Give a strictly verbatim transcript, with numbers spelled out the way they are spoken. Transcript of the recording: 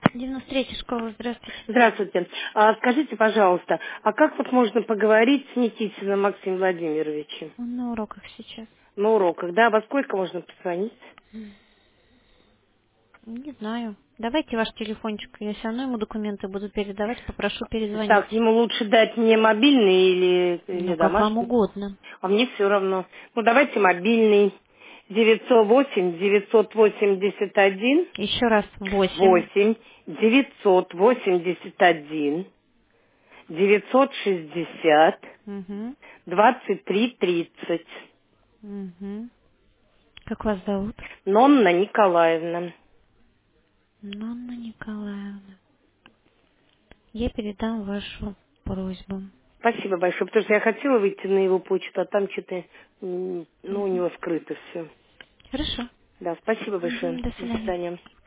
девяносто третья школа, здравствуйте. Здравствуйте. А, скажите, пожалуйста, а как вот можно поговорить с Никитиным Максимом Владимировичем? Он на уроках сейчас. На уроках, да? Во сколько можно позвонить? Не знаю. Давайте ваш телефончик. Я все равно ему документы буду передавать, попрошу перезвонить. Так, ему лучше дать мне мобильный или, или Ну, как вам домашний? угодно. А мне все равно. Ну, давайте мобильный. девятьсот восемь девятьсот восемьдесят один Еще раз. Восемь. восемь девятьсот восемьдесят один девятьсот шестьдесят Угу. двадцать три тридцать. Угу. Как вас зовут? Нонна Николаевна. Нонна Николаевна. Я передам вашу просьбу. Спасибо большое, потому что я хотела выйти на его почту, а там что-то, м, ну, у Угу. него скрыто все. Хорошо. Да, спасибо большое. Угу. До До свидания. свидания.